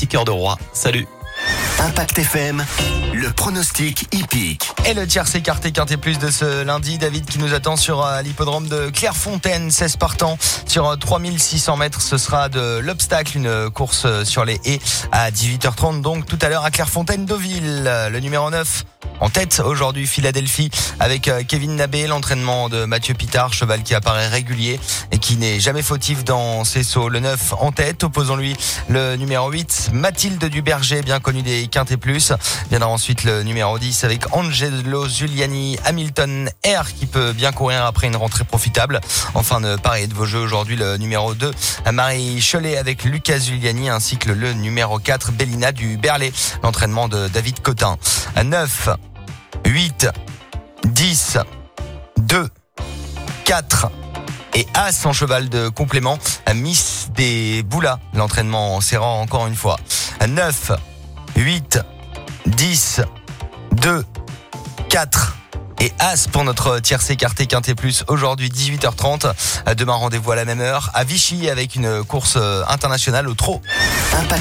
Cœur de Roi. Salut. Impact FM, le pronostic hippique. Et le tiercé écarté quinté plus de ce lundi, David qui nous attend sur l'hippodrome de Clairefontaine, 16 partants sur 3600 mètres. Ce sera de l'obstacle, une course sur les haies à 18h30. Donc tout à l'heure à Clairefontaine-Deauville, le numéro 9. En tête aujourd'hui, Philadelphie avec Kevin Nabé, l'entraînement de Mathieu Pitard, cheval qui apparaît régulier et qui n'est jamais fautif dans ses sauts. Le 9 en tête, opposons-lui le numéro 8, Mathilde Duberger, bien connu des Quintet Plus. Viendra ensuite le numéro 10 avec Angelo Giuliani, Hamilton Air qui peut bien courir après une rentrée profitable. Enfin de parier de vos jeux aujourd'hui, le numéro 2, Marie Cholet avec Lucas Giuliani ainsi que le numéro 4, Bellina du Berlay, l'entraînement de David Cotin. 9, 8, 10, 2, 4 et As en cheval de complément. Miss des Boulas, l'entraînement en serrant encore une fois. 9, 8, 10, 2, 4 et As pour notre tiercé écarté quinté plus aujourd'hui 18h30. Demain rendez-vous à la même heure à Vichy avec une course internationale au trot. Impact